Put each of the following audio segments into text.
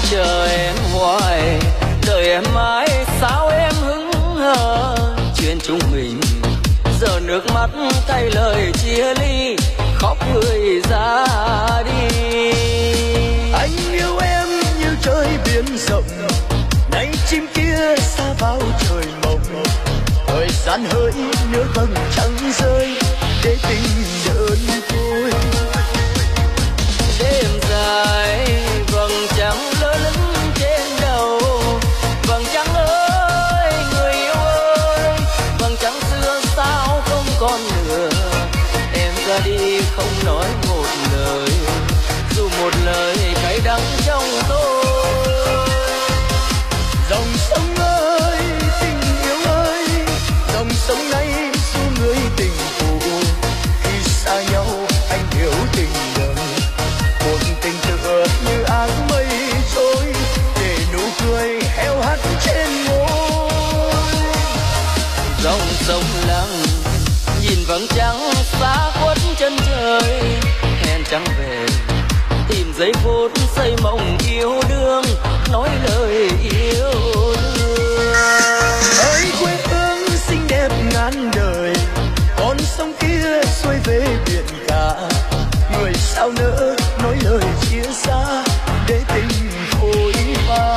chờ em hoài, đợi em mãi sao em hững hờ. Chuyện chúng mình giờ nước mắt thay lời chia ly, khóc người ra đi. Anh yêu em như trời biển rộng, nay chim kia xa vào trời mộng. Thời gian hỡi nước vầng trăng rơi, để tình đơn côi. Đêm dài vầng trăng lơ lửng trên đầu, vầng trăng ơi người yêu ơi, vầng trăng xưa sao không còn nữa. Em ra đi không nói một lời, dù một lời cay đắng trong tôi. Dòng sông ơi tình yêu ơi, dòng sông này dù người tình phụ. Khi xa nhau anh hiểu tình đừng, một tình tựa như áng mây trôi, để nụ cười heo hắt trên môi. Dòng sông lặng nhìn vầng trăng xa khuất chân trời, hẹn trăng về tìm giây phút xây mộng yêu đương, nói lời yêu đương. Ơi quê hương xinh đẹp ngàn đời, con sông kia xuôi về biển cả. Người sao nỡ nói lời chia xa, để tình phôi pha.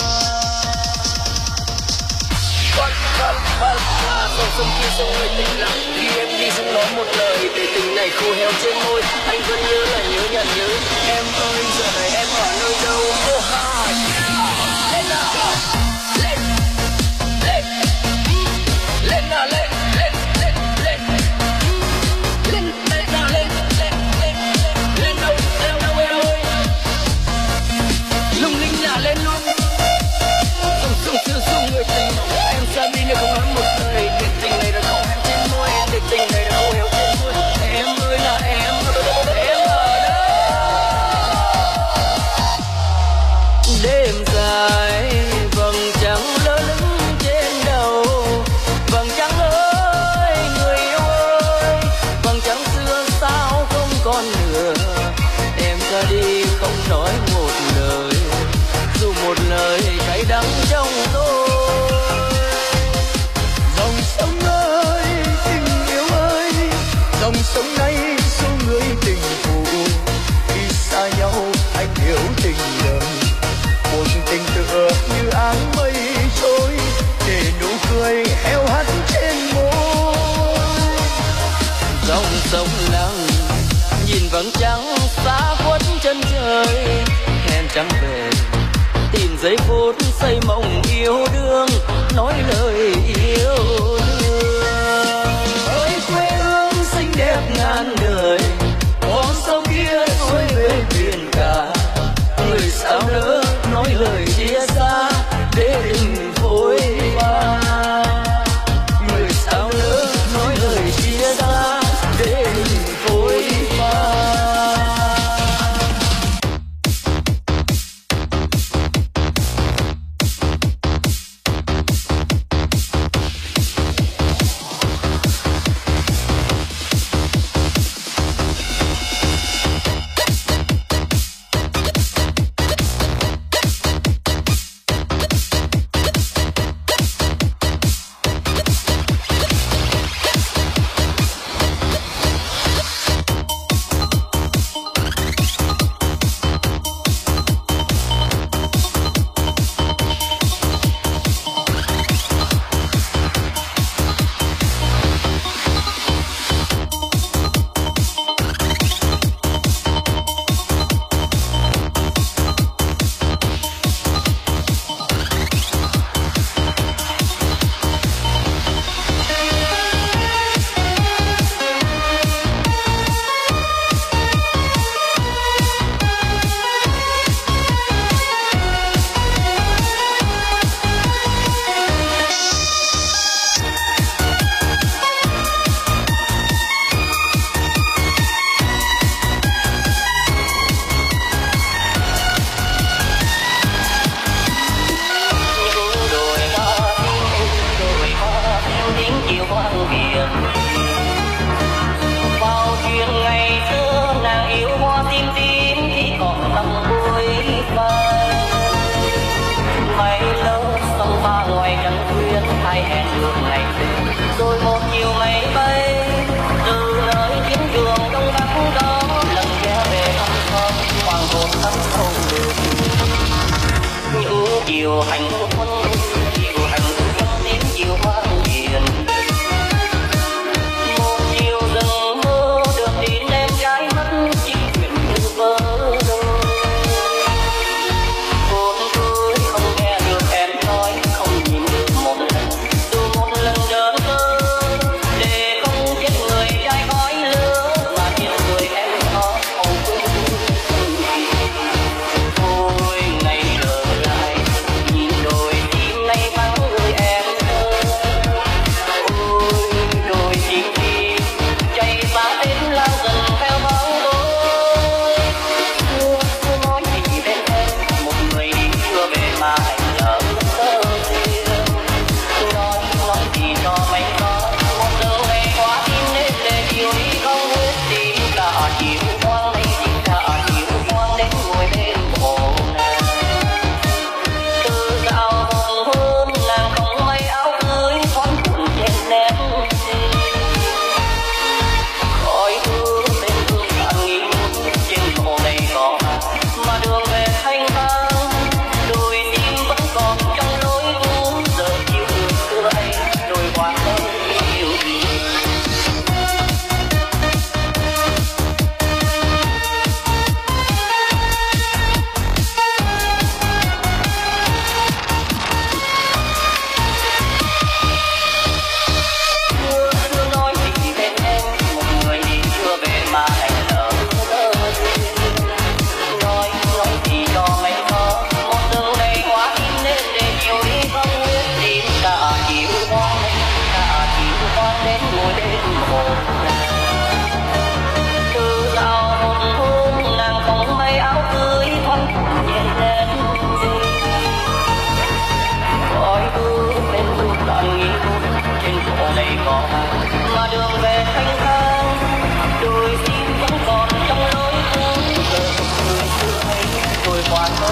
Dòng sông kia sông người tình lặng, khi em đi không nói một lời, để tình này khô héo trên môi. Anh vẫn nhớ là nhớ nhận nhớ. Em ơi giờ này em ở nơi đâu? Oh, ha. Lên nào, lên, lên, lên nào, lên, lên, lên, lên, lên, lên nào, lên, lên, lên, lên đâu, lên đâu em ơi? Lung linh nào lên luôn. Dòng sông xưa sông người tình, em xa đi nếu không nói một lời, để tình này đã khô héo trên môi, để tình này đã khô héo trên môi. Em ơi là em ở đâu? Đêm dài vầng trăng lơ lửng trên đầu, vầng trăng ơi người yêu ơi, vầng trăng xưa sao không còn nữa. Em ra đi không nói một lời, dù một lời cay đắng trong tôi. Dòng sông ơi tình yêu ơi, dòng sông này số người tình phụ. Khi xa nhau anh hiểu tình đời, một tình tựa như áng mây trôi, để nụ cười heo hắt trên môi. Dòng sông lặng nhìn vầng trăng xa khuất chân trời, hẹn trăng về tìm giây phút xây mộng yêu đương, nói lời yêu đương. Ơi quê hương xinh đẹp ngàn đời, con sông kia xuôi về biển cả. Người sao nỡ nói lời chia xa, để tình phôi pha. Người sao nỡ nói lời chia xa, để tình phôi pha. ai hẹn được ngày về. Rồi một chiều mây bay từ nơi chiến trường đông bắc đó, lần ghé về thăm con hoàng hôn thắm không được. Những chiều hạnh phúc chiều hạnh phúc đến chiều hoang hiền. Một chiều rừng mơ được tin em gái mất chỉ chuyện như vỡ đôi. Hôn tôi không nghe được em nói, không nhìn được một lần, dù một lần đơn mơ để không chết người trai khói lửa mà tiếng cười em có không quên. Thôi ngày trở lại nhìn đôi tim nay vắng người em ơi. Ôi đôi tim đi chạy xa đến lao dần theo bóng tối. Cứ nói gì bên em một người đi chưa về mà anh lỡ thơ riêng. Nói gì cho mấy có một giờ ngày qua tim đến để chiều đi không hết đi cả chiều quang đây chỉ cả chiều quang đến ngồi bên hồ nàng. Từ dạo hoàng hôn nàng không may áo cưới thoáng cuộn trên nét khói hương bên hương tàn nghỉ trên chỗ này có mà đường về thanh thang. Đôi tim vẫn còn trong lối cũ giờ chiều xưa ấy đôi hoa thơm yêu gì. Cứ nói gì bên em một người đi chưa về mà anh lỡ thơ riêng. Nói gì cho mấy có một giờ này quá tim đến để chiều đi không biết tìm cả chiều quang đến ngồi bên hồ nàng. Từ dạo hoàng hôn nàng không may áo cưới thoáng cuộn nhẹ lên khói hương bên hương tàn nghỉ trên chỗ này có mà đường về thanh thang. Đôi tim vẫn còn trong lối cũ giờ người xưa ấy rồi qua thôi.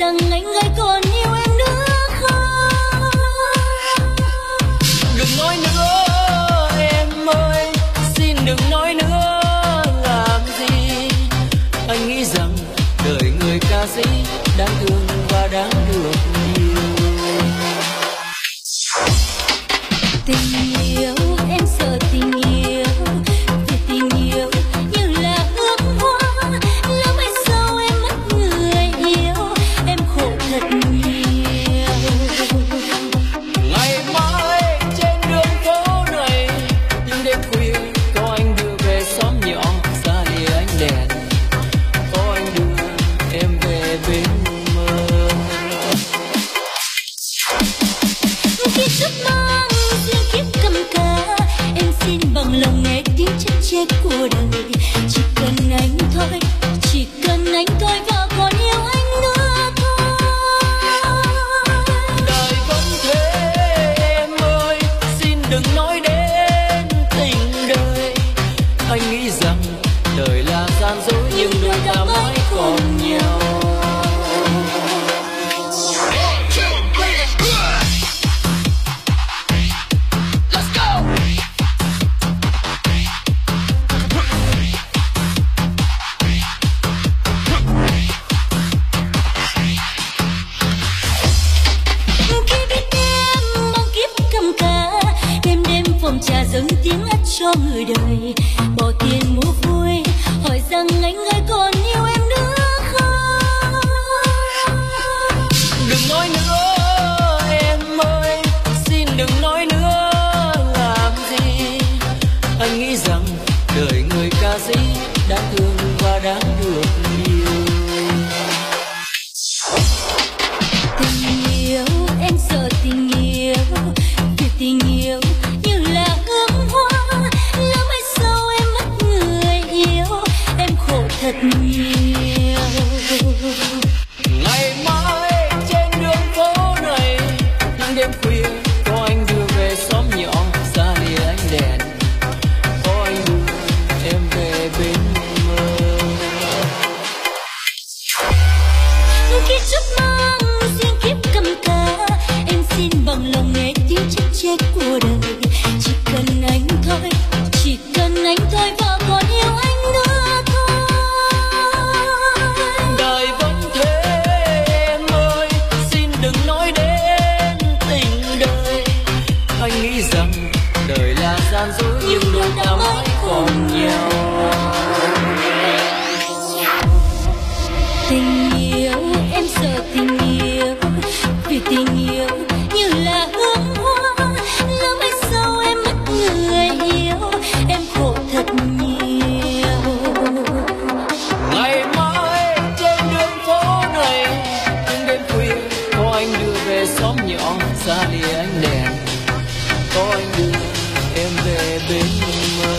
rằng anh ơi còn yêu em nữa không? Đừng nói nữa em ơi, xin đừng nói nữa làm gì. Anh nghĩ rằng đời người ca sĩ đáng thương và đáng được yêu. Tình yêu em sợ tình yêu, vì tình yêu như là ước hoa, lỡ mai sau em mất người yêu, em khổ thật nhiều. Ngày mai trên đường phố này, những đêm khuya có anh đưa về xóm nhỏ xa lìa ánh đèn, có anh đưa em về bên mơ. Khi giấc mơ riêng kiếp cầm ca, em xin bằng lòng nghe tiếng chân chết của đời. Chỉ cần anh thôi, chỉ cần anh thôi và còn yêu anh nữa thôi. Đời vẫn thế em ơi, xin đừng nói đến tình đời. Anh nghĩ rằng đời là gian dối nhưng đôi ta mãi còn nhau. Trà dâng tiếng hát cho người đời, bỏ tiền mua vui, hỏi rằng anh ơi còn yêu em nữa không? Đừng nói nữa em ơi, xin đừng nói nữa làm gì. Anh nghĩ rằng đời người ca sĩ đáng thương và đáng được yêu. Tình yêu em sợ tình yêu, vì tình yêu như là ước hoa, lỡ mai sau em mất người yêu, em khổ thật nhiều. Ngày mai trên đường phố này, những đêm khuya có anh đưa về xóm nhỏ xa lìa ánh đèn, có anh đưa em về bên mơ. Khi giấc mơ riêng kiếp cầm ca, em xin bằng lòng nghe tiếng chân chết của đời. Chỉ cần anh thôi, chỉ cần anh thôi và còn yêu anh nữa thôi. Đời vẫn thế em ơi, xin đừng nói đến tình đời. Anh nghĩ rằng đời là gian dối nhưng đôi ta mãi còn nhau. Tình yêu em sợ tình yêu, vì tình yêu như là ước hoa, lỡ mai sau em mất người yêu, em khổ thật nhiều. Ngày mai trên đường phố này, những đêm khuya có anh đưa về xóm nhỏ xa lìa ánh đèn, có anh đưa em về bên mơ.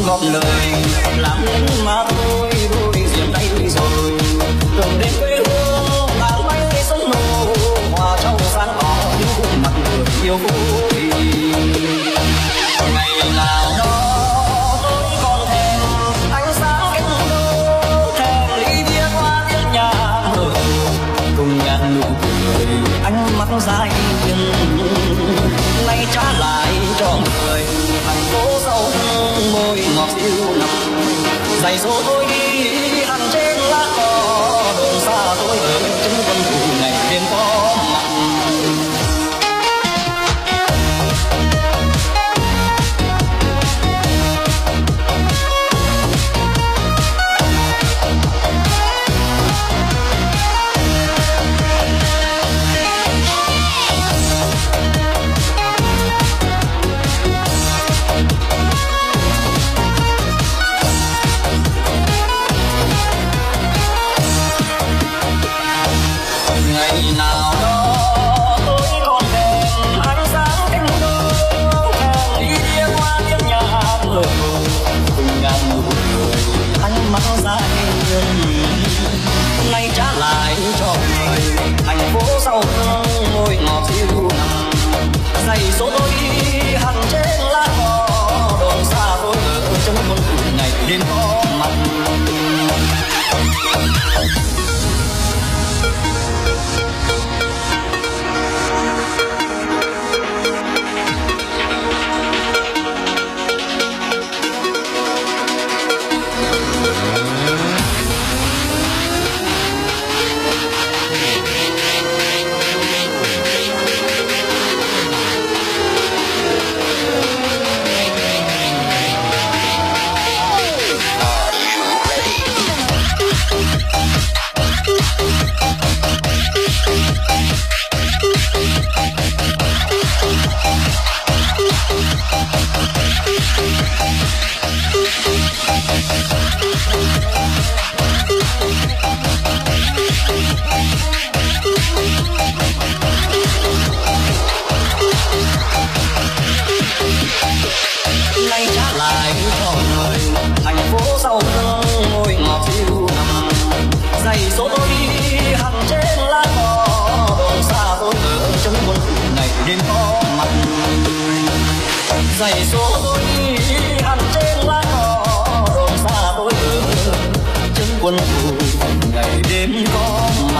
góp lời làm lính mà thôi đôi diệm đây rồi đường đến quê hương làm mấy sống nô hòa trong sáng tỏ những khuôn mặt người yêu vui ngày nào đó tôi còn thèm ánh sáng cánh đô thèm ly bia qua tiếng nhạc cùng nhàn nụ cười ánh mắt dài dừng nay trả lại cho người thành phố sâu môi ngọt siêu nồng dạy dỗ tôi đi hằn trên lá cỏ đường xa tôi ở chân quân thủ ngày đêm có mặt ngày nào đó tôi còn thèm ánh sáng cánh đô thèm đi bia qua tiếng nhạc cùng ngàn nụ cười ánh mắt dài nay trả lại cho người thành phố sau môi ngọt siêu nồng dạy số tôi đi hằn trên lá cỏ đường xa tôi ở trong con đường ngày đêm có mặt nay trả lại cho người thành phố sau môi ngọt siêu nồng dạy số tôi đi hằn trên lá cỏ đường xa tôi ở trong quân thủ ngày đêm có mặt dạy số tôi đi hằn trên lá cỏ đường xa tôi ở trong quân thủ ngày đêm có mặt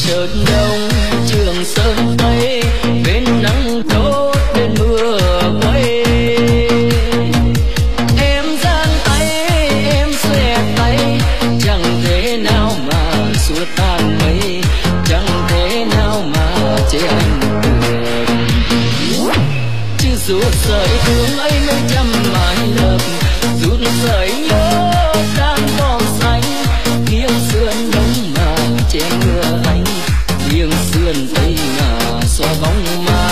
Sơn Đông Trường Sơn Tây, bên nắng đốt bên mưa quay. Em giang tay em xòe tay, chẳng thể nào mà xua tan mây, chẳng thể nào mà che anh được. Chứ ruột sợi thương ấy mấy trăm mái lợp, rút sợi nhớ đang còn xanh, nghiêng sườn đông mà che mưa anh, nghiêng sườn tây mà xóa bóng má.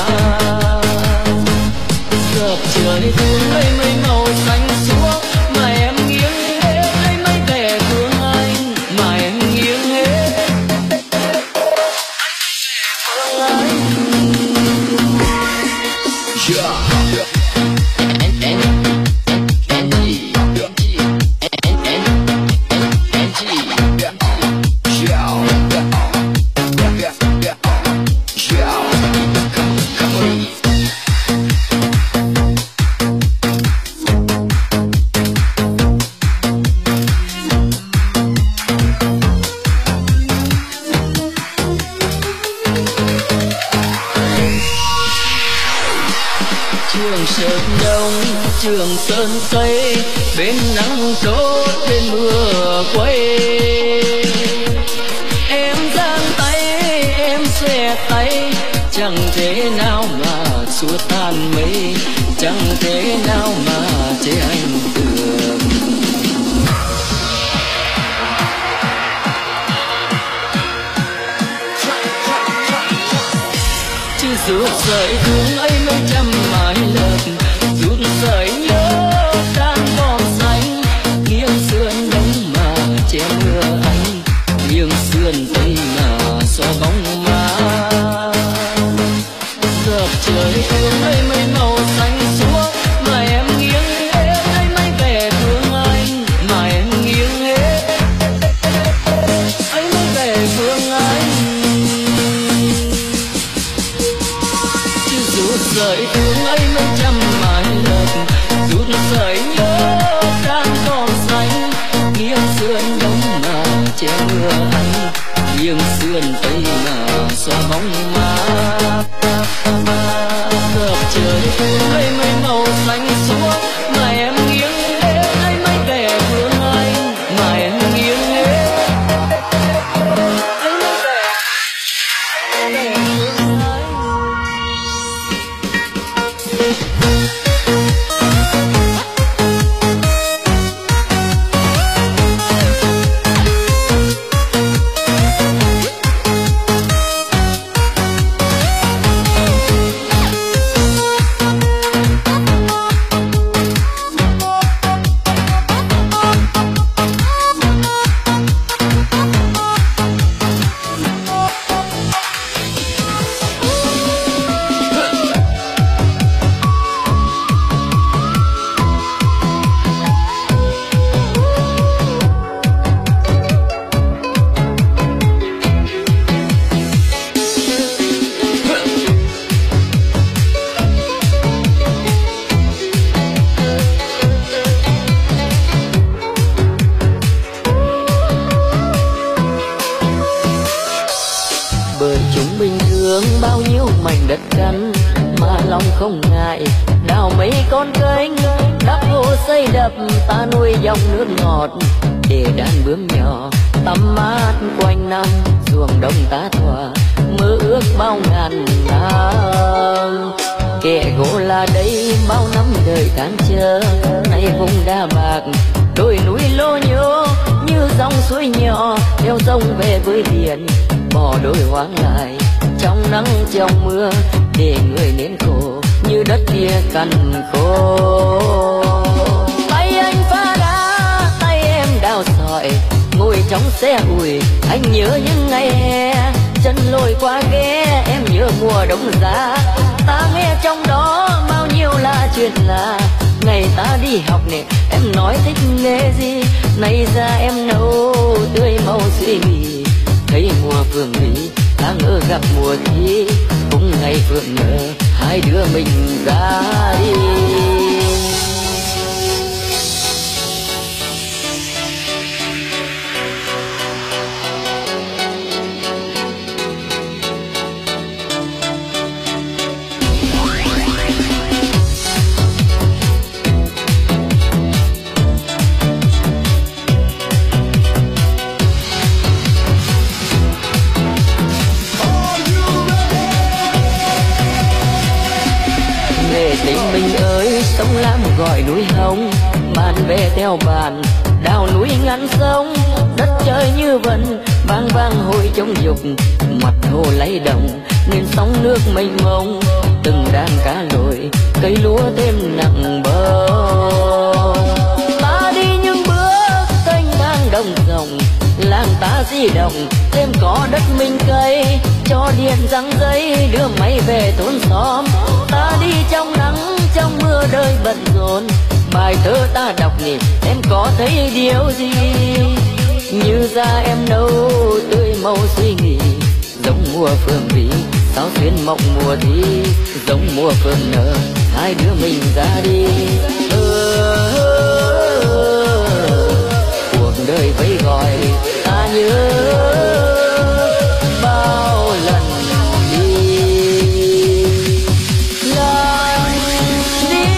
Dợp trời thương ấy mấy màu xanh xuống, mà em nghiêng hết lấy mấy vẻ thương anh, mà em nghiêng hết thương anh. Trường Sơn Đông Trường Sơn Tây, bên nắng đốt bên mưa quay. Em giang tay em xòe tay, chẳng thể nào mà xua tan mây, chẳng thể nào mà che anh được. Chứ rút sợi thương ấy mấy trăm mái lợp, rút sợi nhớ đang còn xanh, nghiêng sườn đông mà che mưa anh, nghiêng sườn tây mà xóa bóng má. Dợp trời thương ấy mấy màu xanh xuống, mà em nghiêng hết lấy mấy vẻ thương anh, mà em nghiêng hết ấy mấy vẻ thương anh. Chứ rút sợi thương ấy mấy trăm mái lợp, rút sợi nhớ đang còn xanh, nghiêng sườn đông mà che mưa anh, nghiêng sườn tây mà xóa bóng má. Dợp trời thương ấy mấy màu xanh xuống, mà em nghiêng hết lấy mấy vẻ thương anh, mà em nghiêng hết ấy mấy vẻ thương anh. Bởi chúng bình thường bao nhiêu mảnh đất cằn, mà lòng không ngại đào mấy con kênh, đắp hồ xây đập ta nuôi dòng nước ngọt, để đàn bướm nhỏ tắm mát quanh năm, ruộng đông ta thỏa mơ ước bao ngàn năm. Kẻ gỗ là đây bao năm đời tháng chờ, nay vùng Đà Bạc đồi núi lô nhô, như dòng suối nhỏ theo sông về với biển, bỏ đôi hoang lại trong nắng trong mưa, để người nén khổ như đất kia cằn khô. Tay anh phá đá tay em đào sỏi, ngồi trong xe ủi anh nhớ những ngày hè, chân lội qua ghé em nhớ mùa đông giá. Ta nghe trong đó bao nhiêu là chuyện lạ, ngày ta đi học nè em nói thích nghề gì, nay ra em nấu tươi màu suy mì. Thấy mùa phượng lý ta ngỡ gặp mùa thi, cũng ngày phượng nở hai đứa mình ra đi. tình mình ơi, sông Lam gọi núi Hồng, bạn bè theo bạn đào núi ngăn sông. Đất trời như vần vang vang hồi trong dục, mặt hồ lay động nên sóng nước mênh mông. Từng đàn cá lội cây lúa thêm nặng bờ, ta đi những bước kênh thang đồng rộng, làng ta di động thêm có đất mình cây, cho điện răng giấy đưa máy về thôn xóm. Ta đi trong nắng trong mưa đời bận rộn, bài thơ ta đọc nhỉ em có thấy điều gì? Như da em nâu tươi màu suy nghĩ, giống mùa phương vĩ sao xuyên mộng mùa thi, giống mùa phương nở hai đứa mình ra đi. Cuộc đời vẫy gọi ta nhớ bao lần đi lần đi.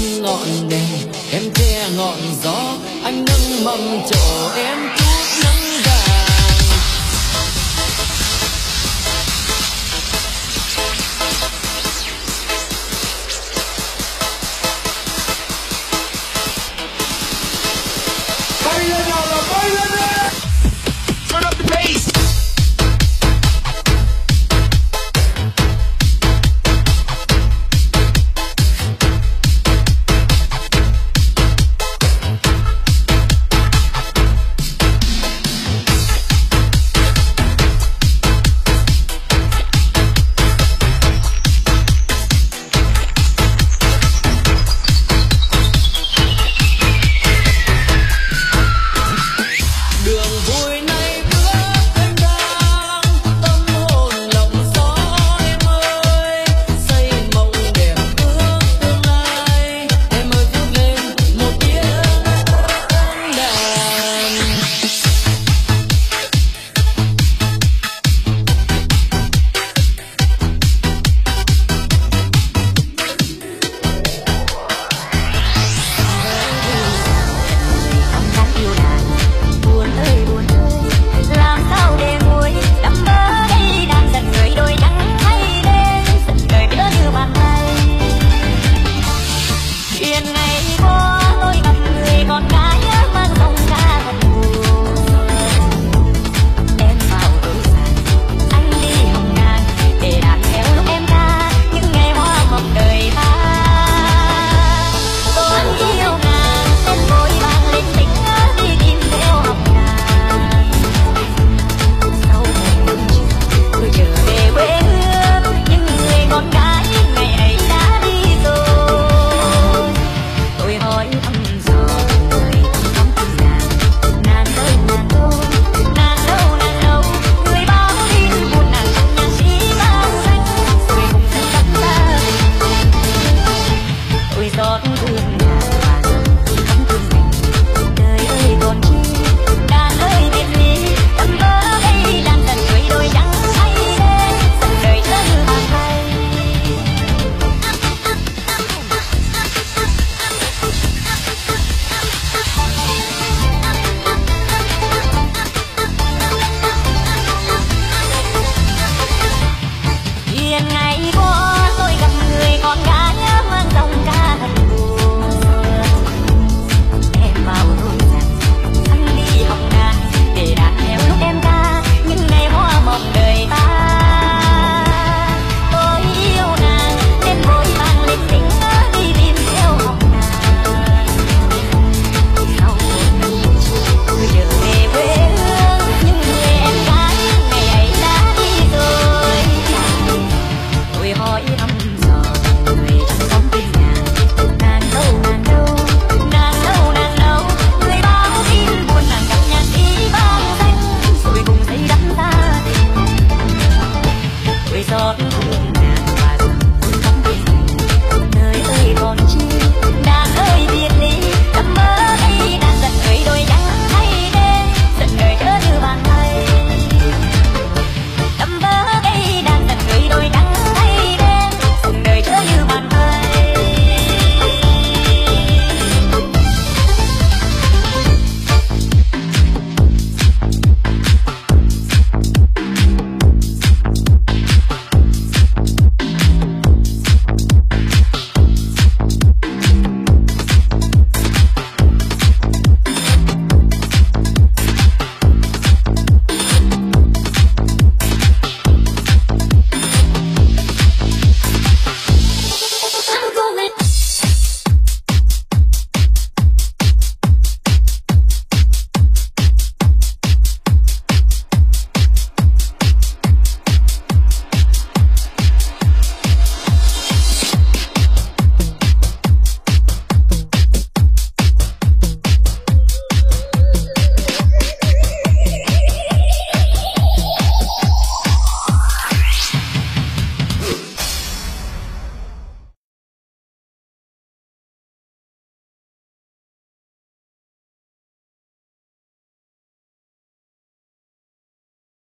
ngọn gió anh nâng mầm trổ em chút nắng